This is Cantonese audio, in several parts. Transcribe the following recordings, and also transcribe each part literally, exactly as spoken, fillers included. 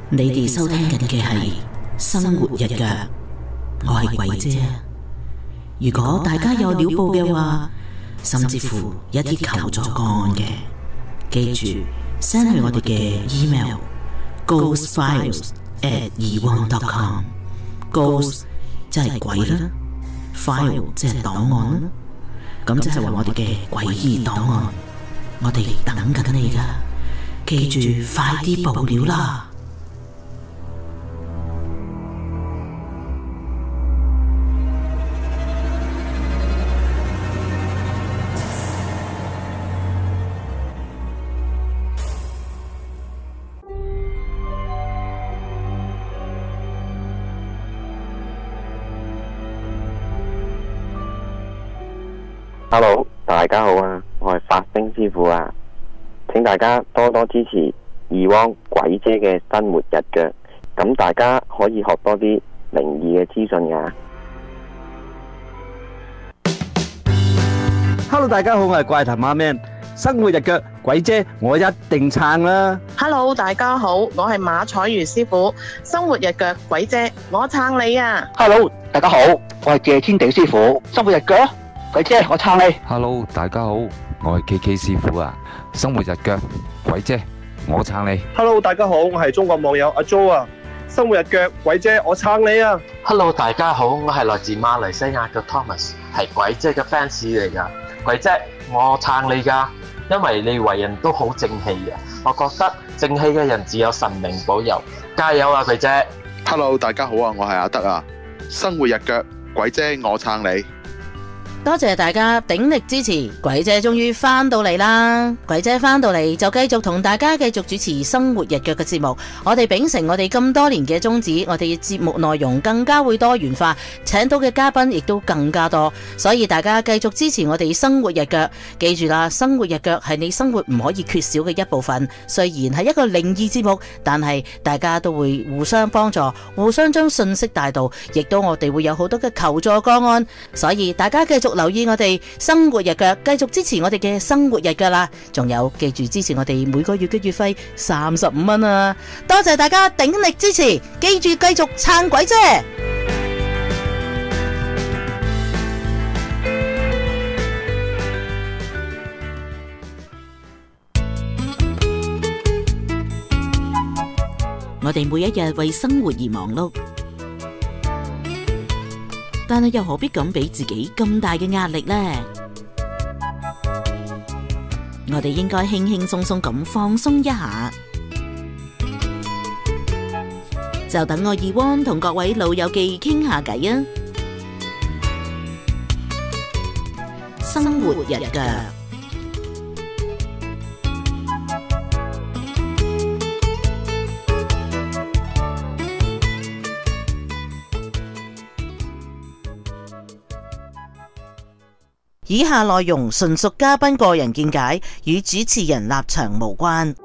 你哋收聽緊嘅係生活日腳，我係鬼姐。如果大家有料報嘅話，甚至乎一啲求助個案嘅，記住 send 去我哋嘅 email ghost files at e one dot com。 Ghost 即係鬼啦， file 即係檔案啦，咁即係話我哋嘅詭異檔案，我哋等緊你㗎，記住快啲報料啦！ Hello， 大家好啊！我係發聲師傅啊，請大家多多支持二汪鬼姐嘅生活日腳，咁大家可以學多啲靈異嘅資訊噶。 Hello， 大家好，我係怪談阿 Man， 生活日腳鬼姐我一定撐啦。 Hello， 大家好，我係馬彩如師傅，生活日腳鬼姐我撐你啊。 Hello， 大家好，我係謝天地師傅，生活日腳鬼姐我撐你。 Hello， 大家好，我係 K K 師傅啊，生活日腳鬼姐我撐你。 Hello， 大家好，我係中國網友阿 Jo 啊，生活日腳鬼姐我撐你啊。 Hello， 大家好，我係來自馬來西亞嘅 Thomas， 係鬼姐嘅 fans 嚟噶。鬼姐我撐你噶，因為你為人都好正氣嘅，我覺得正氣嘅人只有神明保佑，加油啊鬼姐。 Hello， 大家好啊，我係阿德啊，生活日腳鬼姐我撐你。 多謝大家鼎力支持，鬼姐終於翻到嚟啦！鬼姐翻到嚟就繼續同大家繼續主持生活日腳嘅節目。我哋秉承我哋咁多年嘅宗旨，我哋嘅節目內容更加會多元化，請到嘅嘉賓亦都更加多，所以大家繼續支持我哋生活日腳。記住啦，生活日腳係你生活唔可以缺少嘅一部分。雖然係一個靈異節目，但係大家都會互相幫助，互相將信息帶到，亦都我哋會有好多嘅求助個案，所以大家繼續留意我哋生活日腳，繼續支持我哋嘅生活日腳啦！仲有記住支持我哋每個月嘅月費三十五蚊啊！多謝大家鼎力支持，記住繼續撐鬼姐。我哋每一日為生活而忙碌，但係又何必咁俾自己咁大嘅壓力呢？我哋應該輕輕鬆鬆咁放鬆一下，就等我二汪同各位老友記傾下偈啊！生活日腳。以下內容純屬嘉賓個人見解，與主持人立場無關。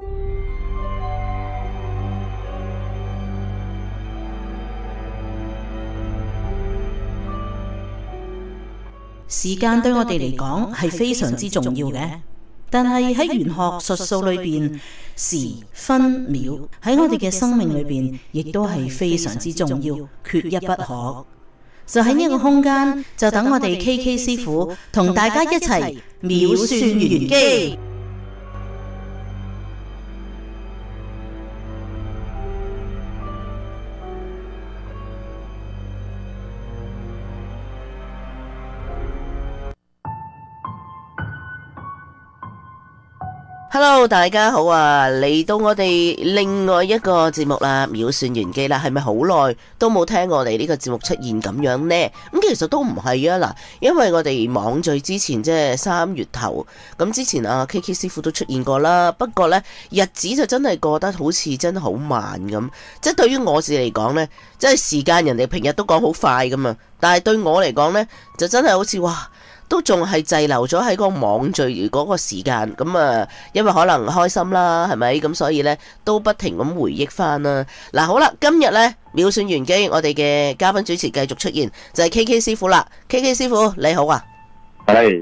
時間對我哋嚟講係非常之重要嘅，但係喺玄學術數裏邊，時分秒喺我哋嘅生命裏邊，亦都係非常之重要，缺一不可。就喺呢個空間，就等我哋 K K 師傅同大家一齊秒算玄機。Hello， 大家好啊！嚟到我哋另外一個節目啦，秒算玄機啦，係咪好耐都冇聽我哋呢個節目出現咁樣呢？咁其實都唔係啊，嗱，因為我哋網聚之前即係三月頭，咁之前啊 K K 師傅都出現過啦，不過呢，日子就真係過得好似真係好慢咁，即係對於我自嚟講呢，即係時間人哋平日都講好快噶嘛，但係對我嚟講呢，就真係好似哇〜都仲係滯留咗喺嗰個網聚嗰個時間，咁啊，因為可能開心啦，係咪？咁所以呢，都不停咁回憶翻啦。嗱，好啦，今日呢，秒算玄機，我哋嘅嘉賓主持繼續出現，就係 K K 師傅啦。K K 師傅你好啊， 係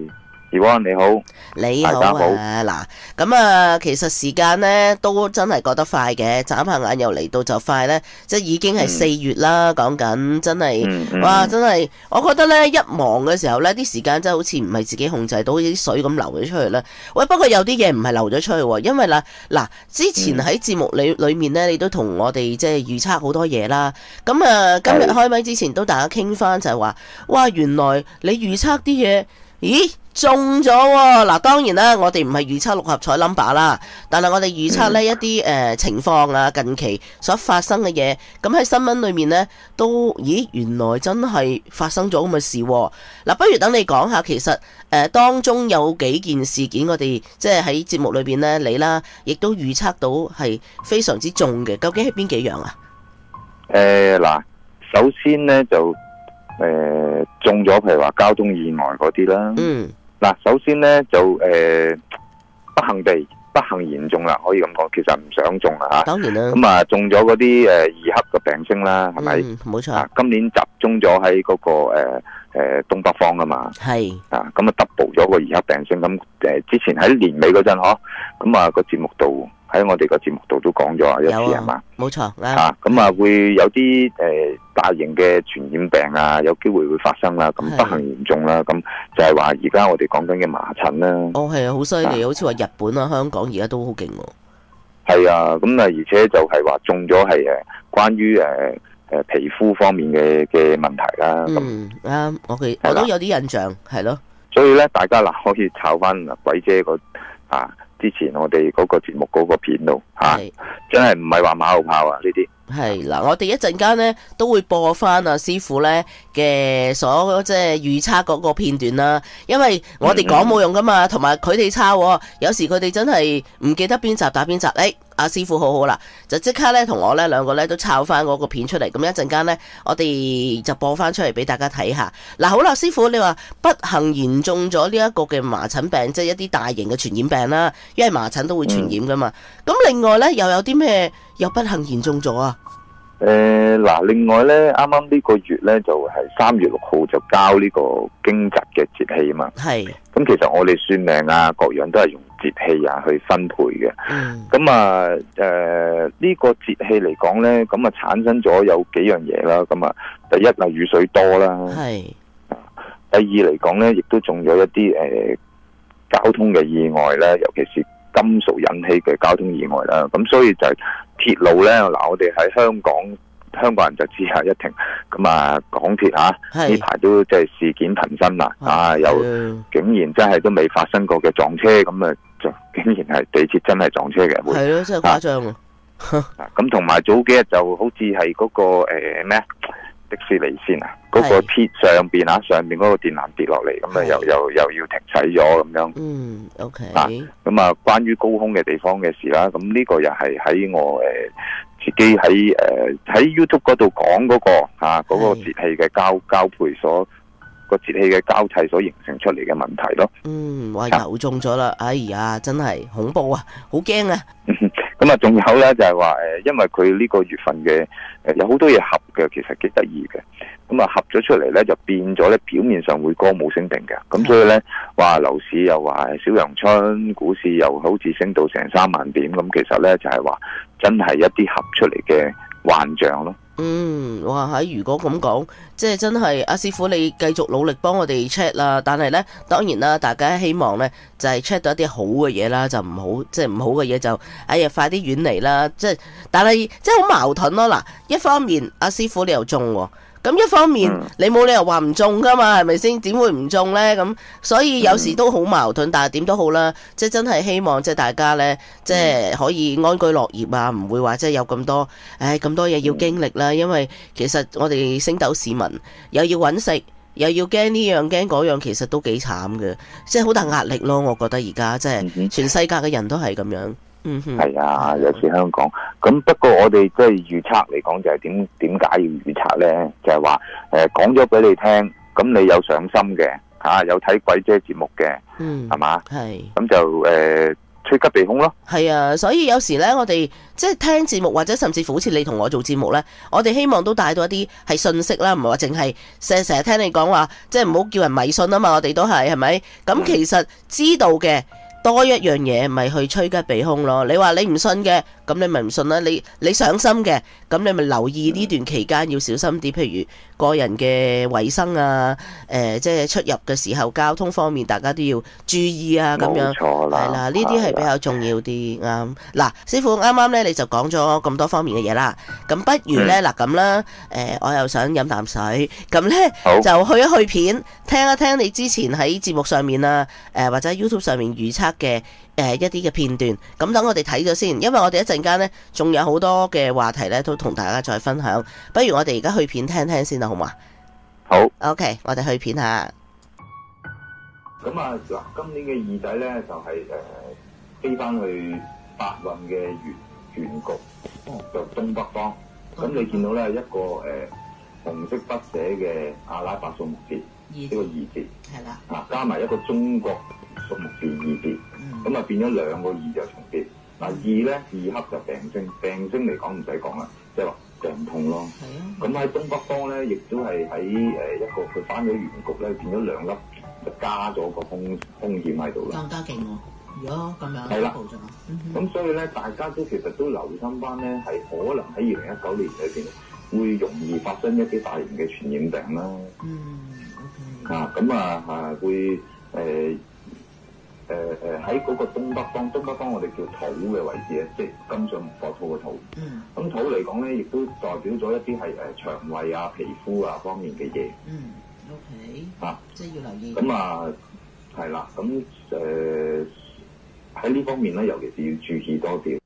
Yvonne 你好， 你好大家好啊，嗱，咁啊，其實時間呢都真係過得快嘅，眨下眼又嚟到就快呢，即係已經係四月啦，講緊真係， 嗯嗯哇，真係，我覺得呢，一忙嘅時候呢，啲時間真係好似唔係自己控制到，好似啲水咁流咗出去啦。喂，不過有啲嘢唔係流咗出去喎，因為啦，嗱，之前喺節目裏裏面呢，你都同我哋即係預測好多嘢啦。咁啊，今日開咪之前都大家傾翻就係話，哇，原來你預測啲嘢。咦，中咗喎！嗱，當然啦，我哋唔係預測六合彩 number 啦，但係我哋預測呢一啲誒、呃、情況啊，近期所發生嘅嘢，咁喺新聞裏面呢，都，咦，原來真係發生咗咁嘅事喎。嗱，不如等你講下，其實誒、呃、當中有幾件事件，我哋即係喺節目裏邊呢，你啦，亦都預測到係非常之中嘅，究竟係邊幾樣啊？ 誒嗱、呃，首先呢，就。誒、呃，中咗譬如話交通意外嗰啲啦。嗯。嗱，首先咧就誒、呃，不幸地不幸嚴重啦，可以咁講，其實唔想中啦吓。當然啦。咁啊，中咗嗰啲誒二黑嘅病徵啦，係咪？嗯，冇錯。啊，今年集中咗喺嗰個誒誒、呃、東北方啊嘛。係。啊，咁啊 double 咗個二黑病徵，咁誒、呃、之前喺年尾嗰陣嗬，咁啊個節目度。喺我哋個節目度都講咗一次係嘛，冇錯啊，咁啊會有啲誒、呃、大型嘅傳染病啊，有機會會發生啦，咁不幸嚴重啦，咁就係話而家我哋講緊嘅麻疹啦。哦，係啊，好犀利，好似話日本啊、香港而家都好勁喎。係啊，咁啊，而且就係話中咗係誒關於誒誒皮膚方面嘅嘅問題啦。嗯，啱，我嘅我都有啲印象，係咯。所以咧，大家嗱可以抄翻鬼姐個啊。之前我哋嗰個節目嗰個片度吓，啊、真係唔係話馬後炮啊呢啲。係嗱，我哋一陣間呢都會播翻阿師傅呢嘅所即係預測嗰個片段啦，因為我哋講冇用噶嘛，同埋佢哋抄，有時佢哋真係唔記得邊集打邊集。誒，阿師傅好好啦，就即刻呢同我呢兩個呢都抄翻嗰個片出嚟，咁一陣間呢，我哋就播翻出嚟俾大家睇下。嗱，好啦，師傅你話不幸嚴重咗呢一個嘅麻疹病，即係一啲大型嘅傳染病啦，因為麻疹都會傳染噶嘛。咁、嗯、另外呢，又有啲咩又不幸嚴重咗啊？誒，嗱，另外咧，啱啱呢個月咧就係、是、三月六號就交呢個驚蟄嘅節氣啊嘛。係。咁其實我哋算命啊，各樣都係用節氣啊去分配嘅。嗯。咁啊，誒、呃，呢、這個節氣嚟講咧，咁啊產生咗有幾樣嘢啦。咁啊，第一啊雨水多啦。係。第二嚟講咧，亦都中咗一啲誒、呃、交通嘅意外咧，尤其是金屬引起嘅交通意外啦。咁所以就係、是。鐵路咧，嗱，我哋喺香港，香港人就知下一停，咁啊，港鐵吓呢排都即係事件頻生啦，啊，又竟然真係都未發生過嘅撞車，咁啊，就竟然係地鐵真係撞車嘅，係咯，真係誇張啊！咁同埋早幾日就好似係嗰個誒咩啊？迪士尼線啊，嗰、那個鐵上邊啊，上邊嗰個電纜跌落嚟，咁啊又又又要停駛咗咁樣。嗯 ，OK。啊，咁啊，關於高空嘅地方嘅事啦，咁呢個又係喺我誒、呃、自己喺誒喺 YouTube 嗰度講嗰個吓嗰、啊那個節氣嘅交交配所。個節氣嘅交替所形成出嚟嘅問題咯。嗯，哇，又中咗啦！哎呀，真係恐怖啊，好驚啊！咁啊，仲有咧就係話誒，因為佢呢個月份嘅誒有好多嘢合嘅，其實幾得意嘅。咁啊，合咗出嚟咧就變咗咧，表面上會歌舞升平嘅。咁所以咧話樓市又話小陽春，股市又好似升到成三萬點。咁其實咧就係話真係一啲合出嚟嘅幻象咯。嗯，哇！喺如果咁講，即係真係阿師傅，你繼續努力幫我哋 check 啦。但係呢，當然啦，大家希望呢就係 check 到一啲好嘅嘢啦，就唔好即係唔好嘅嘢就哎呀快啲遠離啦。即係，但係即係好矛盾咯。嗱，一方面阿師傅你又中喎。咁一方面，嗯、你冇理由話唔中噶嘛，係咪先？點會唔中呢？咁所以有時都好矛盾，但係點都好啦，即係真係希望即係大家呢，即係可以安居樂業啊，唔會話即係有咁多，唉咁多嘢要經歷啦。因為其實我哋星斗市民又要揾食，又要驚呢樣驚嗰樣，其實都幾慘嘅，即係好大壓力咯。我覺得而家即係全世界嘅人都係咁樣。嗯哼，係啊，尤其香港。咁不過我哋即係預測嚟講，就係點點解要預測咧？就係話誒，講咗俾你聽，咁你有上心嘅吓、啊，有睇鬼姐節目嘅，嗯，係嘛？係。咁就誒、呃、 吹吉避凶咯。 係啊，所以有時咧，我哋即係聽節目或者甚至乎好似你同我做節目咧，我哋希望都帶到一啲係信息啦，唔係話淨係成成日聽你講話，即係唔好叫人迷信啊嘛。我哋都係係咪？咁其實知道嘅。多一樣嘢咪去趨吉避凶咯。你話你唔信嘅，咁你咪唔信啦。你你上心嘅，咁你咪留意呢段期間要小心啲，譬如個人嘅衛生啊，誒、呃，即係出入嘅時候交通方面，大家都要注意啊。咁樣冇錯啦， 係啦，呢啲係比較重要啲啱。嗱，師傅啱啱咧你就講咗咁多方面嘅嘢啦，咁不如咧嗱咁啦，誒、呃，我又想飲啖水，咁咧就去一去片，聽一聽你之前喺節目上面啊，誒、呃、或者 YouTube 上面預測嘅誒一啲嘅片段，咁等我哋睇咗先，因為我哋一陣間呢仲有好多嘅話題呢都同大家再分享，不如我哋而家去片聽聽先啦，好嘛？ 好 ，OK， 我哋去片下。 咁啊嗱，今年嘅二仔呢就係、是、誒、呃、飛翻去八運嘅原原局，就東北方。咁、嗯、你見到呢一個誒、呃、紅色筆寫嘅阿拉伯數目字，呢個二字，係啦，啊加埋一個中國數目字二字，咁啊、嗯、變咗兩個二就重疊。嗱、嗯、二咧二黑就病徵，病徵嚟講唔使講啦，即係話病痛咯。咁喺、啊、東北方咧，亦都係喺誒一個佢翻咗原局咧，變咗兩粒，就加咗個風風險喺度啦。更加勁喎！如果咁樣係啦，咁所以咧，大家都其實都留心翻咧，係可能喺二零一九年裏邊會容易發生一啲大型嘅傳染病啦。嗯。啊，咁啊啊會誒。呃誒誒喺嗰個東北方，東北方我哋叫土嘅位置咧，即係金水木火土嘅土。嗯。咁土嚟講咧，亦都代表咗一啲係誒腸胃啊、皮膚啊方面嘅嘢。嗯。O K。啊，即係要留意。咁啊，係啦，咁誒喺呢方面咧，尤其是要注意多啲。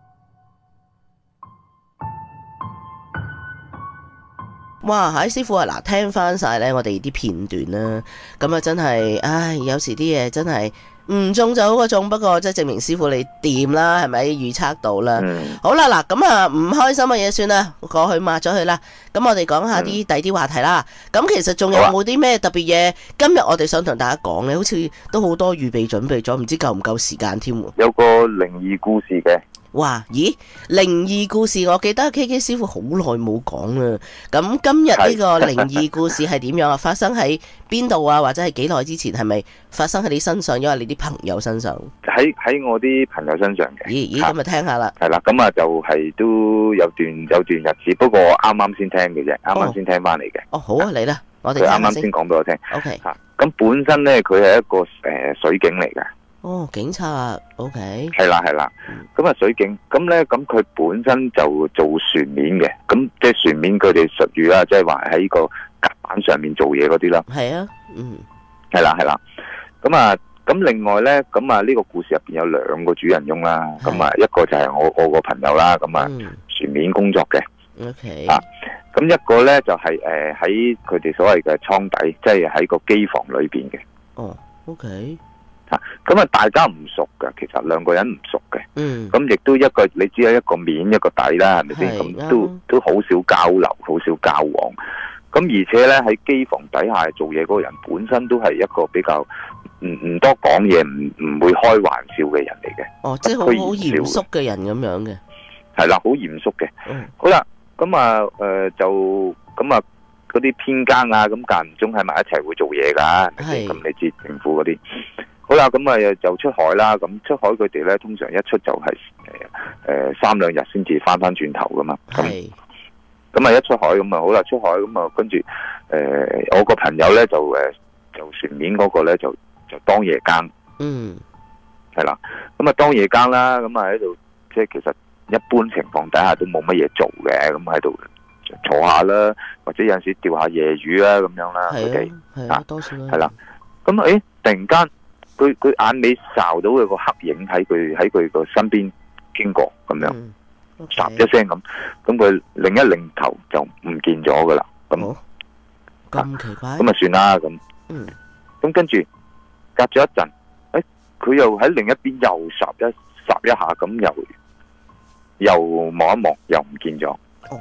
哇！喺師傅啊，嗱，聽翻晒咧，我哋啲片段啦，咁啊真係，唉，有時啲嘢真係唔中就好過中，不過即係證明師傅你掂啦，係咪預測到啦？嗯、好啦，嗱，咁啊唔開心嘅嘢算啦，過去抹咗佢啦。咁我哋講下啲第啲話題啦。咁、嗯、其實仲有冇啲咩特別嘢？啊、今日我哋想同大家講咧，好似都好多預備準備咗，唔知夠唔夠時間添喎。 有個靈異故事嘅。 哇！咦，靈異故事，我記得 K K 師傅好耐冇講啦。咁今日呢個靈異故事係點樣啊？發生喺邊度啊？或者係幾耐之前？係咪發生喺你身上？因為你啲朋友身上？ 喺喺我啲朋友身上嘅。 咦咦，咁咪聽下啦。 係啦，咁啊就係都有段有段日子，不過啱啱先聽嘅啫，啱啱先聽翻嚟嘅。哦，好啊，嚟啦，我哋啱啱先講俾我聽。 O K。 吓，咁本身咧，佢係一個誒水警嚟嘅。 哦，警察 ，OK， 係啦係啦，咁啊水警，咁咧咁佢本身就做船面嘅，咁即係船面佢哋術語啦，即係話喺個甲板上面做嘢嗰啲啦。係啊，嗯，係啦係啦，咁啊咁另外咧，咁啊呢個故事入邊有兩個主人翁啦，咁啊一個就係我我個朋友啦，咁啊船面工作嘅 ，OK， 啊，咁一個咧就係誒喺佢哋所謂嘅艙底，即係喺個機房裏邊嘅。哦 ，OK。咁啊，大家唔熟噶，其實兩個人唔熟嘅。嗯。咁亦都一個，你知有一個面一個底啦，係咪先？咁都都好少交流，好少交往。咁而且咧喺機房底下做嘢嗰個人本身都係一個比較唔唔多講嘢，唔唔會開玩笑嘅人嚟嘅。哦，即係好好嚴肅嘅人咁樣嘅。係啦，好嚴肅嘅。嗯。好啦，咁啊，誒、呃，就咁啊，嗰啲偏更啊，咁間唔中喺埋一齊會做嘢噶。係。咁你知政府嗰啲。好啦，咁啊就出海啦。咁出海佢哋咧，通常一出就係誒誒三兩日先至翻翻轉頭噶嘛。係。咁啊一出海咁啊好啦，出海咁啊跟住誒我個朋友咧就誒就船面嗰個咧就就當夜更。嗯。係啦，咁啊當夜更啦，咁啊喺度即係其實一般情況底下都冇乜嘢做嘅，咁喺度坐下啦，或者有陣時釣下夜魚啦咁樣啦。佢哋係啊，多數啦。係啦，咁誒突然間。佢佢眼尾睄到佢個黑影喺佢喺佢個身邊經過咁樣，霎、嗯 okay. 一聲咁，咁佢擰一擰頭就唔見咗噶啦。咁咁奇怪，咁啊算啦咁。嗯，咁跟住隔咗一陣，誒、欸，佢又喺另一邊又霎一霎一下，咁又又望一望，又唔見咗。哦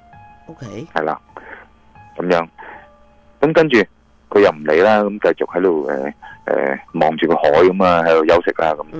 ，OK，係啦，咁樣，咁跟住。佢又唔理啦，咁繼續喺度誒誒望住個海咁啊，喺度休息啦咁。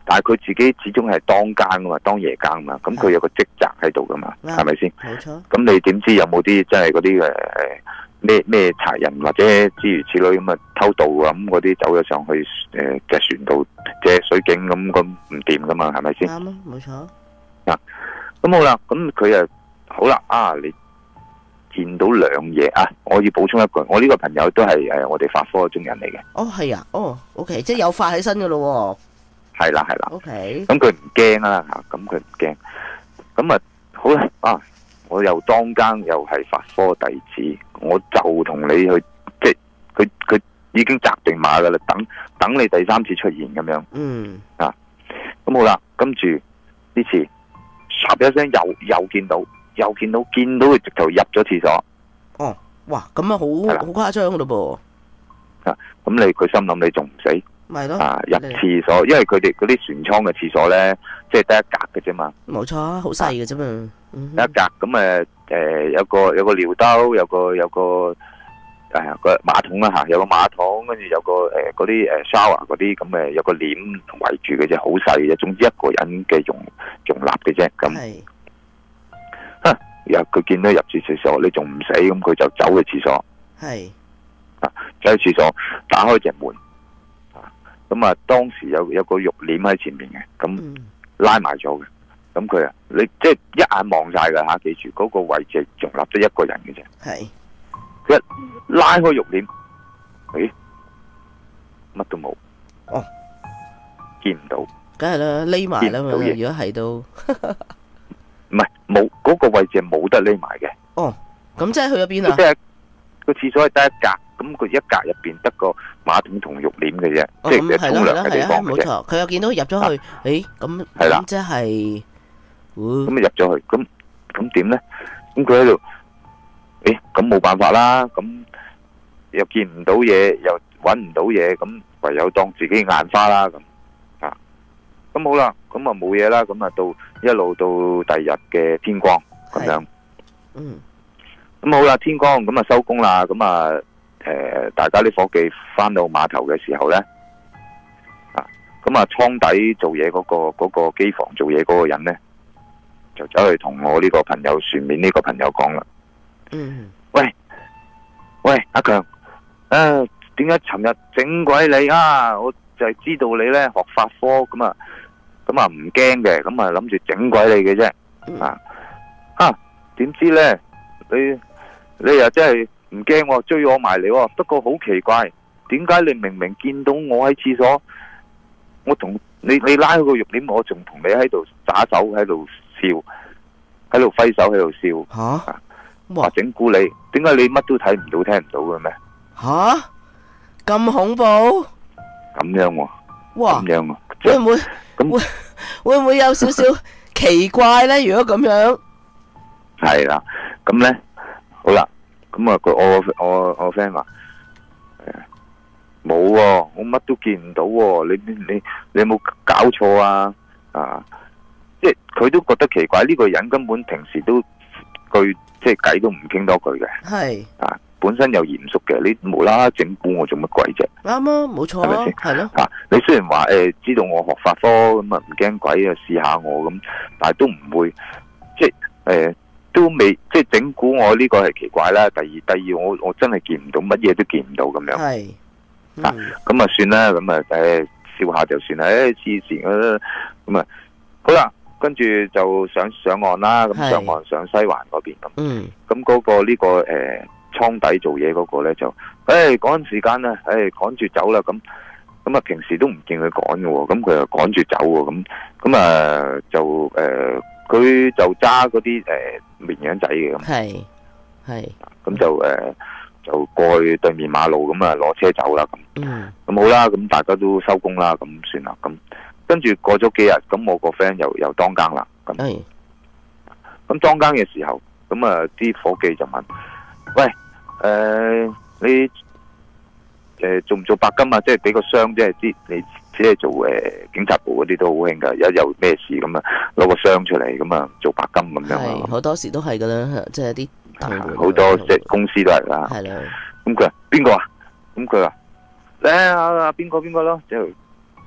但係佢自己始終係當更噶嘛，當夜更嘛，咁佢有個職責喺度噶嘛，係咪先？ 冇錯。 咁你點知有冇啲真係嗰啲誒咩咩賊人或者諸如此類咁啊偷渡啊咁嗰啲走咗上去誒隻船度借水警咁咁唔掂噶嘛，係咪先？ 啱啊，冇錯。 啊，咁好啦，咁佢啊好啦啊，你見到兩嘢啊！我要補充一句，我呢個朋友都係誒我哋法科中人嚟嘅。 哦，係啊，哦 ，OK， 即係有發起身噶咯。 係啦，係啦。 OK。 咁佢唔驚啦吓，咁佢唔驚。咁啊好啦啊！我又當更又係法科弟子，我就同你去，即係佢佢已經紮定馬噶啦，等等你第三次出現咁樣。 嗯。 啊，咁好啦，跟住呢次，唰一聲又又見到，又見到見到佢直頭入咗廁所。 哦，哇，咁啊好好誇張噶咯噃。啊，咁你佢心諗你仲唔死？ 咪咯。 啊，入廁所，因為佢哋嗰啲船艙嘅廁所咧，即係得一格嘅啫嘛。 冇錯，好細嘅啫嘛。 一格咁誒誒，有個有個尿兜，有個有個誒個馬桶啦嚇，有個馬桶，跟住有個誒嗰啲誒 shower 嗰啲咁誒，有個簾圍住嘅啫，好細嘅啫。總之一個人嘅容容納嘅啫。咁嚇，然後佢見到入住廁所，你仲唔死？咁佢就走去廁所。係啊，走去廁所，打開隻門。啊，咁啊，當時有有個浴簾喺前面嘅，咁拉埋咗嘅。咁佢啊，你即係一眼望晒噶吓，記住嗰、那個位置仲立咗一個人嘅啫。係，一拉開浴簾，誒，乜都冇。哦，見唔到。梗係啦，匿埋啦嘛。如果係都，唔係冇嗰個位置係冇得匿埋嘅。哦，咁即係去咗邊啊？即係個廁所係得一格，咁佢一格入邊得個馬桶同浴簾嘅啫，即係沖涼嘅地方嘅啫。冇錯，佢又見到入咗去，誒，咁咁即係。咁啊入咗去，咁咁點咧？咁佢喺度，誒，咁冇辦法啦，咁又見唔到嘢，又搵唔到嘢，咁唯有當自己眼花啦，咁啊，咁好啦，咁啊冇嘢啦，咁啊到一路到第二日嘅天光咁樣，嗯，咁好啦，天光咁啊收工啦，咁啊誒，大家啲伙計翻到碼頭嘅時候咧，啊，咁啊倉底做嘢嗰個嗰個機房做嘢嗰個人咧。就走去同我呢個朋友船面呢個朋友講啦。嗯。喂，喂，阿強，誒，點解尋日整鬼你啊？我就係知道你咧學法科咁啊，咁啊唔驚嘅，咁啊諗住整鬼你嘅啫。啊，啊，點知咧你你又真係唔驚，追我埋嚟。不過好奇怪，點解你明明見到我喺廁所，我同你你拉開個浴簾，我仲同你喺度打手喺度。笑喺度揮手喺度笑吓，話整蠱你，點解你乜都睇唔到聽唔到嘅咩？吓，咁恐怖？咁樣喎，哇，咁樣啊，會唔會咁會唔會有少少奇怪咧？如果咁樣，係啦，咁咧好啦，咁啊，佢我我我 friend 話誒冇喎，我乜都見唔到喎，你你你有冇搞錯啊？啊！即係佢都覺得奇怪，呢、這個人根本平時都句即係偈都唔傾多句嘅，係啊，本身又嚴肅嘅，你無啦啦整蠱我做乜鬼啫？啱啊，冇錯，係咪先？係咯，啊，你雖然話誒、呃、知道我學法科咁啊唔驚鬼啊試下我咁，但係都唔會即係誒、呃、都未即係整蠱我呢個係奇怪啦。第二第二我我真係見唔到乜嘢都見唔到咁樣，係、嗯、啊咁啊算啦，咁啊誒笑下就算啦，誒黐線啊咁啊好啦。跟住就上上岸啦，咁上岸上西環嗰邊咁。嗯。咁嗰個呢、這個誒倉、呃、底做嘢嗰個咧就，誒趕時間啦，誒趕住走啦咁。咁啊平時都唔見佢趕嘅喎，咁佢又趕住走喎，咁咁啊就誒佢、呃、就揸嗰啲誒綿羊仔嘅咁。係係。咁就誒、呃、就過去對面馬路咁啊攞車走啦咁。嗯。咁好啦，咁大家都收工啦，咁算啦咁。跟住過咗幾日，咁我個 friend 又又當更啦。咁，咁當更嘅時候，咁啊啲伙計就問：喂，誒、呃，你誒、呃、做唔做白金啊？即係俾個箱，即係啲你只係做誒、呃、警察部嗰啲都好興噶。有有咩事咁啊，攞個箱出嚟，咁啊做白金咁樣。係好多時都係噶啦，即係啲好多即係公司都係啦。係啦。咁佢話邊個啊？咁佢話咧啊邊個邊個咯，即係。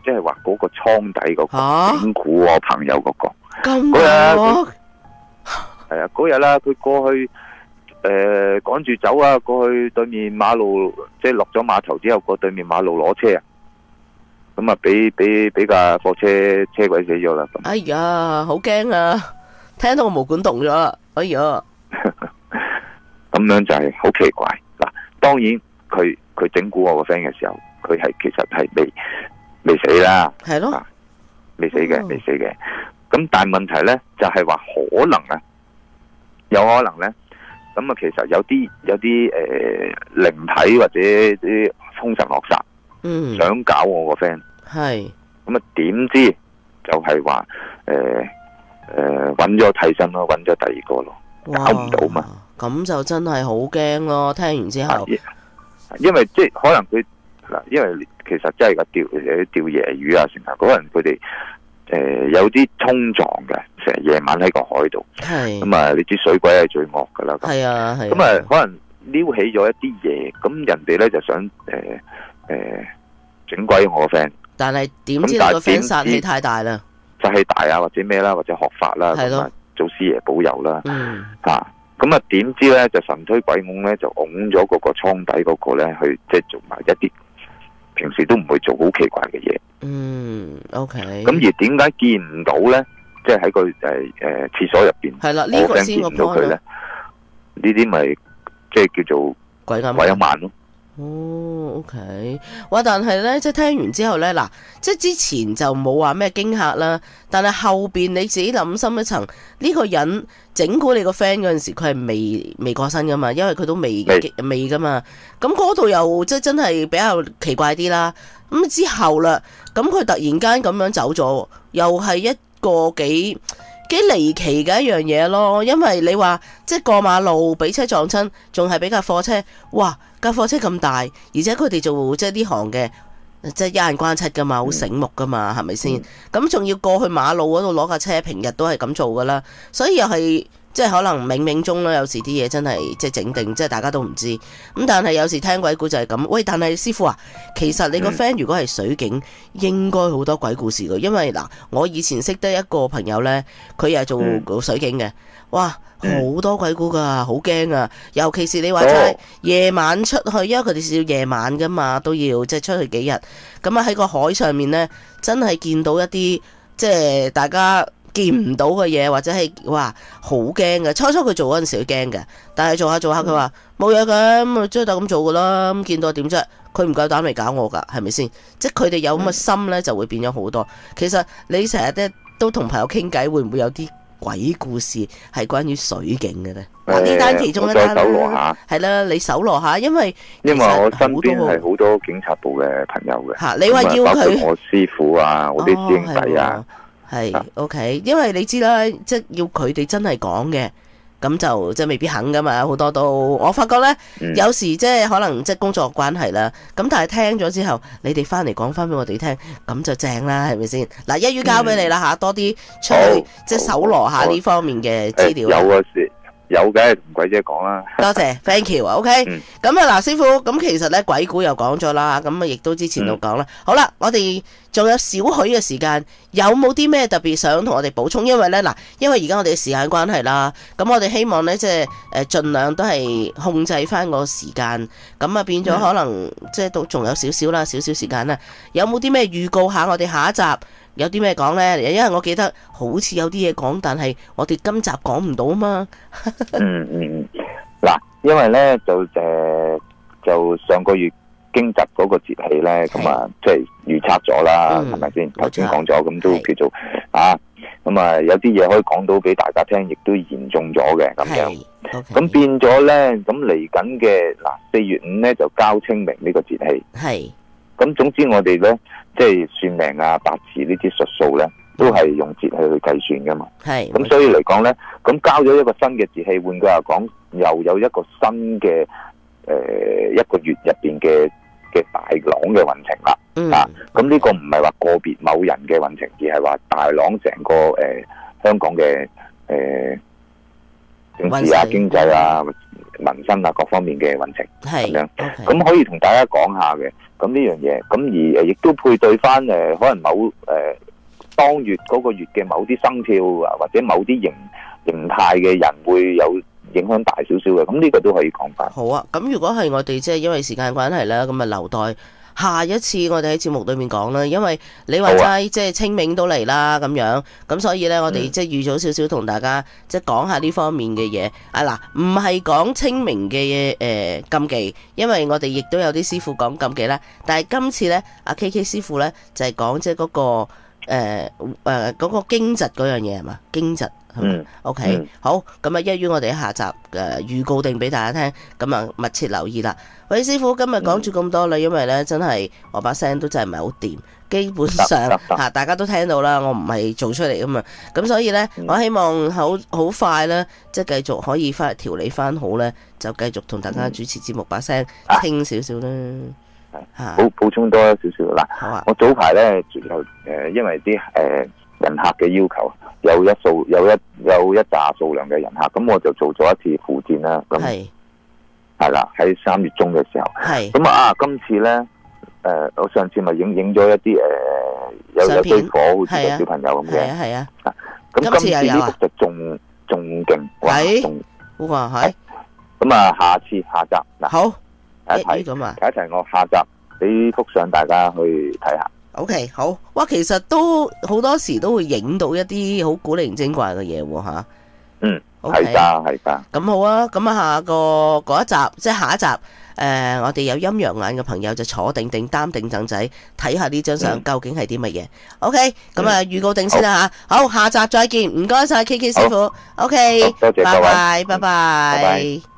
即係話嗰個倉底嗰個整蠱我朋友嗰個。 咁嗰日係啊，嗰日啦，佢過去誒趕住走啊，過去對面馬路，即係落咗碼頭之後過對面馬路攞車啊，咁啊俾俾俾架貨車車鬼死咗啦。 哎呀，好驚啊！聽到我毛管動咗啦，哎呀！ 咁樣就係好奇怪嗱。當然佢佢整蠱我個 friend 嘅時候，佢係其實係未未死啦， 係咯， 未死嘅，未死嘅。咁但係問題咧就係話可能啊，有可能咧，咁啊其實有啲有啲誒靈體或者啲凶神惡煞，嗯，想搞我個 friend，係，咁啊點知就係話誒誒揾咗替身咯，揾咗第二個咯，搞唔到嘛。 咁就真係好驚咯！聽完之後， 因為即係可能佢嗱，因為其實真係個釣誒釣椰魚啊，成日可能佢哋誒有啲衝撞嘅，成日夜晚喺個海度，咁啊，你知水鬼係最惡噶啦，係啊，係咁啊，可能撩起咗一啲嘢，咁人哋咧就想誒誒整鬼我個 friend，但係點知個 friend 殺氣太大啦，殺氣大啊，或者咩啦，或者學法啦，係咯，做師爺保佑啦，嗯，吓。咁啊，點知咧就神推鬼拱咧，就拱咗嗰個倉底嗰個咧，去即係做埋一啲平時都唔會做好奇怪嘅嘢。嗯 ，OK。咁而點解見唔到咧？即係喺個誒誒廁所入邊，係啦，呢個先我見唔到佢咧。呢啲咪即係叫做鬼咁鬼一晚咯。哦 ，OK， 哇！但係咧，即係聽完之後咧，嗱，即係之前就冇話咩驚嚇啦，但係後邊你自己諗深一層，呢、呢個人整蠱你個 friend 嗰陣時，佢係未未過身噶嘛，因為佢都未未噶嘛，咁嗰度又即係真係比較奇怪啲啦。咁之後啦，咁佢突然間咁樣走咗，又係一個幾幾離奇嘅一樣嘢咯。因為你話即係過馬路俾車撞親，仲係俾架貨車，哇！架貨車咁大，而且佢哋做即係呢行嘅，即係一眼關七噶嘛，好醒目噶嘛，係咪先？咁仲要過去馬路嗰度攞架車，平日都係咁做噶啦，所以又係即係可能冥冥中啦，有時啲嘢真係即係整定，即係大家都唔知。咁但係有時聽鬼故就係咁。喂，但係師傅啊，其實你個 friend 如果係水警，應該好多鬼故事噶，因為嗱，我以前識得一個朋友呢，佢又係做水警嘅，哇！好多鬼故噶，好驚啊！尤其是你話齋夜晚出去，因為佢哋要夜晚噶嘛，都要即係出去幾日。咁啊喺個海上面呢，真係見到一啲即係大家見唔到嘅嘢，或者係哇好驚嘅。初初佢做嗰陣時佢驚嘅，但係做下做下佢話冇嘢嘅，咁啊即係就咁做噶啦。咁見到點啫？佢唔夠膽嚟搞我噶，係咪先？即係佢哋有咁嘅心呢，就會變咗好多。其實你成日咧都同朋友傾偈，會唔會有啲鬼故事係關於水警嘅咧？嗱，呢單其中一單啦，係啦，你搜羅下，因為因為我身邊係好多警察部嘅朋友嘅。吓， 你話要佢， 包括我師傅啊，我啲師兄弟啊， 係 OK， 因為你知啦，即係要佢哋真係講嘅。咁就即係未必肯噶嘛，好多都我發覺呢，嗯、有時即係可能即係工作關係啦。咁但係聽咗之後，你哋翻嚟講翻俾我哋聽，咁就正啦，係咪先？嗱，一於交俾你啦吓，多啲出去即係搜羅下呢方面嘅資料。 有啊，有嘅，同鬼姐講啦。 多謝，thank you，OK。咁啊，嗱，師傅，咁其實咧鬼故又講咗啦，咁啊亦都之前都講啦。嗯、好啦，我哋仲有少許嘅時間，有冇啲咩特別想同我哋補充？因為咧嗱，因為而家我哋嘅時間關係啦，咁我哋希望咧即係誒盡量都係控制翻個時間，咁啊變咗可能、嗯、即係都仲有少少啦，少少時間啦。有冇啲咩預告下我哋下一集？有啲咩講呢？因為我記得好似有啲嘢講，但係我哋今集講唔到啊嘛。 嗯嗯，嗱，因為呢，就誒、呃、就上個月驚蟄嗰個節氣呢，咁啊即係預測咗啦，係咪先？頭先講咗，咁都叫做啊，咁啊有啲嘢可以講到俾大家聽，亦都嚴重咗嘅咁樣。咁、okay. 變咗呢，咁嚟緊嘅嗱四月五呢，就交清明呢個節氣。係。咁總之我哋咧，即係算命啊、八字呢啲術數咧，都係用節氣去計算噶嘛。係。咁所以嚟講咧，咁交咗一個新嘅節氣，換句話講，又有一個新嘅誒、呃、一個月入邊嘅嘅大朗嘅運程啦。嗯。啊，咁呢個唔係話個別某人嘅運程，而係話大朗成個誒、呃、香港嘅誒、呃、政治啊、經濟啊、誒、 民生啊各方面嘅運程咁樣，咁、 okay. 可以同大家講下嘅。咁呢樣嘢，咁而誒亦都配對翻誒可能某誒、呃、當月嗰個月嘅某啲生肖啊，或者某啲形形態嘅人會有影響大少少嘅，咁呢個都可以講翻。 好啊，咁如果係我哋即係因為時間關係啦，咁啊留待下一次我哋喺節目裏面講啦，因為你話齋即係清明都嚟啦咁樣，咁所以呢，我哋即係預早少少同大家即係講下呢方面嘅嘢。啊嗱，唔係講清明嘅誒、呃、禁忌，因為我哋亦都有啲師傅講禁忌啦。但係今次呢，阿 K K 師傅呢，就係講即係嗰個誒誒嗰個驚蟄嗰樣嘢係嘛？驚蟄。嗯，OK，嗯好，咁啊，一於我哋下集誒預告定俾大家聽，咁啊密切留意啦。喂，師傅，今日講住咁多啦，因為咧真係我把聲都真係唔係好掂，基本上吓大家都聽到啦，我唔係做出嚟噶嘛，咁所以咧，嗯、我希望好好快咧，即係繼續可以翻嚟調理翻好咧，就繼續同大家主持節目，把聲清少少啦。 吓，補補充多少少啦。好啊。我早排咧就誒，因為啲誒、呃、人客嘅要求。有一數有一有一紮數量嘅人客，咁我就做咗一次附薦啦。咁係係啦，喺三月中嘅時候。係咁啊！今次咧，誒、呃，我上次咪影影咗一啲誒、呃，有有堆火，好似個小朋友咁嘅。係啊係啊。咁今次呢幅就仲仲勁，哇！仲哇係。 咁啊，下次下集嗱， 好睇一睇咁啊，睇一睇我下集俾幅相大家去睇下。 OK， 好哇，其實都好多時都會影到一啲好古靈精怪嘅嘢喎吓。 嗯，係噶係噶。咁好啊，咁啊下個嗰一集即係下一集，誒、呃，我哋有陰陽眼嘅朋友就坐定定擔定凳仔睇下呢張相究竟係啲乜嘢。OK，咁啊預告定先啦吓。好，下集再見，唔該晒 K K 師傅。OK， 多謝各位， 拜拜，拜拜。 拜拜。